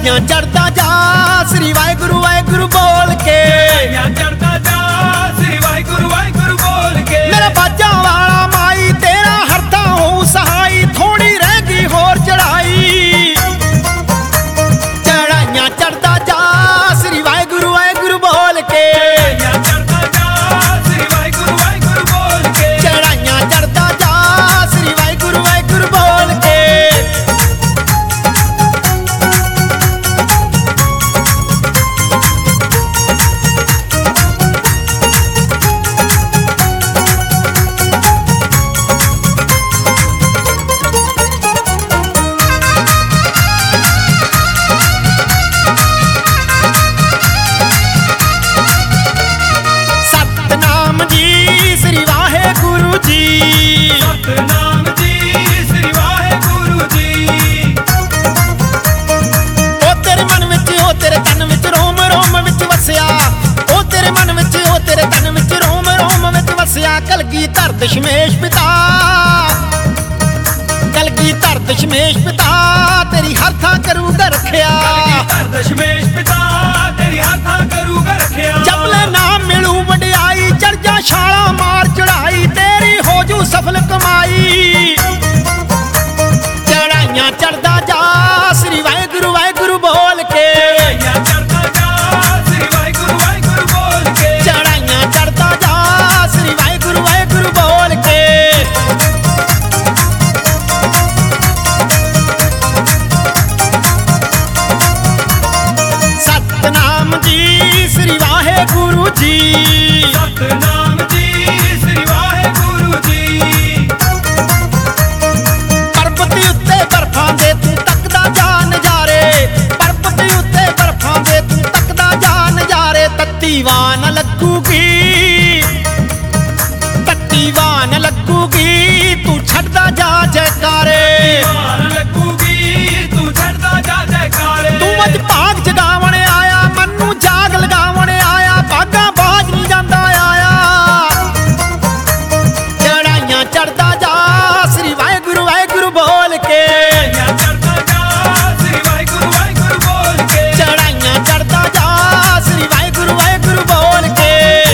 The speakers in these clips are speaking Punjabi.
ਚੜਾਈਆਂ ਚੜਦਾ ਜਾ ਸ੍ਰੀ ਵਾਹਿਗੁਰੂ ਵਾਹਿਗੁਰੂ ਬੋਲ ਕੇ, ਚੜਦਾ ਜਾ ਸ੍ਰੀ ਵਾਹਿਗੁਰੂ ਵਾਹਿਗੁਰੂ ਬੋਲ ਕੇ। ਮੇਰਾ ਬਾਜਾਂ ਵਾਲਾ ਮਾਈ ਤੇਰਾ ਹਰਦਾ ਹੋਊ ਸਹਾਈ, ਥੋੜੀ ਰਹਿ ਗਈ ਹੋਰ ਚੜਾਈ। ਚੜਾਈਆਂ ਚੜਦਾ ਜਾ ਸ੍ਰੀ ਵਾਹਿਗੁਰੂ ਵਾਹਿਗੁਰੂ ਬੋਲ ਕੇ, ਚੜਦਾ ਜਾ ਸ੍ਰੀ ਵਾਹਿਗੁਰੂ ਵਾਹਿਗੁਰੂ ਬੋਲ ਕੇ। ਚੜਾਈਆਂ ਚੜਦਾ ਜਾ ਸ੍ਰੀ ਵਾਹਿਗੁਰੂ ਵਾਹਿਗੁਰੂ ਬੋਲ ਕੇ। ਸਤਨਾਮ ਜੀ ਸ੍ਰੀ ਵਾਹਿਗੁਰੂ ਜੀ, ਸਤਨਾਮ ਜੀ ਸ੍ਰੀ ਵਾਹਿਗੁਰੂ ਜੀ। ਉਹ ਤੇਰੇ ਮਨ ਵਿੱਚ ਉਹ ਤੇਰੇ ਤਨ ਵਿੱਚ ਰੋਮ ਰੋਮ ਵਿੱਚ ਵਸਿਆ, ਉਹ ਤੇਰੇ ਮਨ ਵਿੱਚ ਉਹ ਤੇਰੇ ਤਨ ਵਿੱਚ ਰੋਮ ਰੋਮ ਵਿੱਚ ਵਸਿਆ। ਕਲਗੀਧਰ ਦਸ਼ਮੇਸ਼ ਪਿਤਾ, ਕਲਗੀਧਰ ਦਸ਼ਮੇਸ਼ ਪਿਤਾ ਤੇਰੀ ਹਰ ਥਾਂ ਕਰੂਗਾ ਰੱਖਿਆ। ਕਲਗੀਧਰ ਦਸ਼ਮੇਸ਼ ਪਿਤਾ ਤੇਰੀ ਹਰ ਥਾਂ ਕਰੂਗਾ ਰੱਖਿਆ। ਜਪਲੇ ਨਾਮ ਮਿਲੂ ਵਡਿਆਈ, ਚੜ ਜਾ ਛਾਲਾ ਮਾਰ ਚੜਾਈ, ਤੇਰੀ ਹੋ ਜੂ ਸਫਲ ਕਮਾਈ। ਚੜਾਈਆਂ ਚੜਦਾ ਜਾ ਸ੍ਰੀ ਵਾਹਿਗੁਰੂ ਵਾਹਿਗੁਰੂ ਬੋਲ ਕੇ, ਚੜਦਾ ਜਾ ਸ੍ਰੀ ਵਾਹਿਗੁਰੂ ਵਾਹਿਗੁਰੂ ਬੋਲ ਕੇ। ਚੜਾਈਆਂ ਚੜਦਾ ਜਾ ਸ੍ਰੀ ਵਾਹਿਗੁਰੂ ਵਾਹਿਗੁਰੂ ਬੋਲ ਕੇ। ਸਤਨਾਮ ਜੀ ਸ੍ਰੀ ਵਾਹਿਗੁਰੂ ਜੀ, ਸਤਨਾਮ ਜੀ ਸ੍ਰੀ ਵਾਹਿਗੁਰੂ ਜੀ। ਪਰਬਤ ਉੱਤੇ ਬਰਫਾਂ ਦੇ ਤੂੰ ਤੱਕਦਾ ਜਾ ਨਜ਼ਾਰੇ, ਪਰਬਤ ਉੱਤੇ ਬਰਫਾਂ ਦੇ ਤੂੰ ਤੱਕਦਾ ਜਾ ਨਜ਼ਾਰੇ। ਤੱਤੀ ਵਾਨ ਲੱਗੂਗੀ, ਤੱਤੀ ਵਾਨ ਲੱਗੂਗੀ, ਤੂੰ ਛੱਡਦਾ ਜਾ ਜੈਕਾਰੇ। ਮਾਰ ਲੱਗੂਗੀ ਤੂੰ ਛੱਡਦਾ ਜਾ ਜੈਕਾਰੇ। ਤੂੰ ਅੱਜ ਭਾਗ ਜਗਾਵਣ ਆਇਆ, ਮਨੂੰ ਜਾਗ ਲਗਾਵਣ ਆਇਆ, ਬਾਗਾ ਬਾਜ ਨਹੀਂ ਜਾਂਦਾ ਆਇਆ। ਚੜਾਈਆਂ ਚੜਦਾ ਜਾ ਸ੍ਰੀ ਵਾਹਿਗੁਰੂ ਵਾਹਿਗੁਰੂ ਬੋਲ ਕੇ, ਚੜਦਾ ਜਾ ਸ੍ਰੀ ਵਾਹਿਗੁਰੂ ਵਾਹਿਗੁਰੂ ਬੋਲ ਕੇ। ਚੜਾਈਆਂ ਚੜਦਾ ਜਾ ਸ੍ਰੀ ਵਾਹਿਗੁਰੂ ਵਾਹਿਗੁਰੂ ਬੋਲ ਕੇ।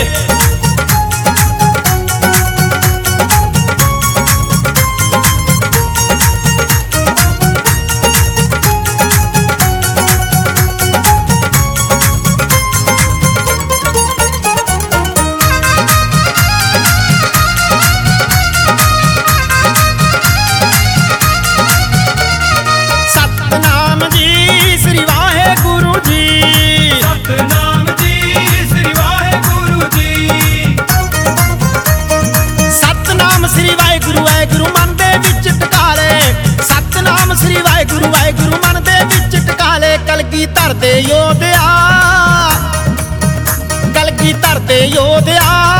ਸਤਨਾਮ ਜੀ ਸ੍ਰੀ ਵਾਹਿਗੁਰੂ ਜੀ, ਸਤਨਾਮ ਜੀ ਸ੍ਰੀ ਵਾਹਿਗੁਰੂ ਜੀ। ਸਤਨਾਮ ਸ੍ਰੀ ਵਾਹਿਗੁਰੂ ਵਾਹਿਗੁਰੂ ਮਨ ਦੇ ਵਿੱਚ ਟਿਕਾ ਲੈ, ਸਤਨਾਮ ਸ੍ਰੀ ਵਾਹਿਗੁਰੂ ਵਾਹਿਗੁਰੂ ਮਨ ਦੇ ਵਿੱਚ ਟਿਕਾ ਲੈ। ਕਲਗੀਧਰ ਦੇ ਯੋਧਿਆ, ਕਲਗੀਧਰ ਦੇ ਯੋਧਿਆ